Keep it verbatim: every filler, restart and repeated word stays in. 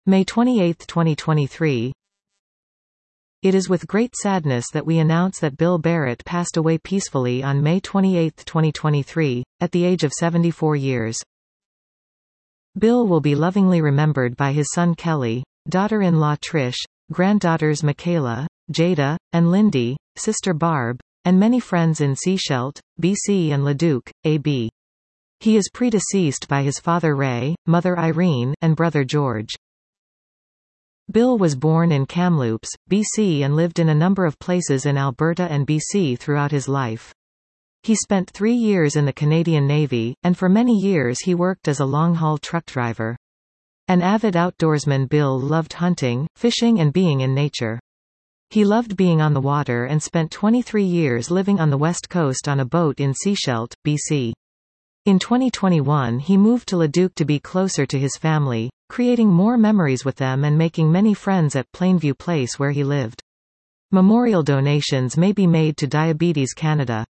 May twenty-eighth, twenty twenty-three. It is with great sadness that we announce that Bill Barrett passed away peacefully on May twenty-eighth, twenty twenty-three, at the age of seventy-four years. Bill will be lovingly remembered by his son Kelly, daughter-in-law Trish, granddaughters Michaela, Jada, and Lindy, sister Barb, and many friends in Sechelt, B C and Leduc, A B He is predeceased by his father Ray, mother Irene, and brother George. Bill was born in Kamloops, B C and lived in a number of places in Alberta and B C throughout his life. He spent three years in the Canadian Navy, and for many years he worked as a long-haul truck driver. An avid outdoorsman, Bill loved hunting, fishing and being in nature. He loved being on the water and spent twenty-three years living on the west coast on a boat in Sechelt, B C. In twenty twenty-one he moved to Leduc to be closer to his family, creating more memories with them and making many friends at Plainview Place where he lived. Memorial donations may be made to Diabetes Canada.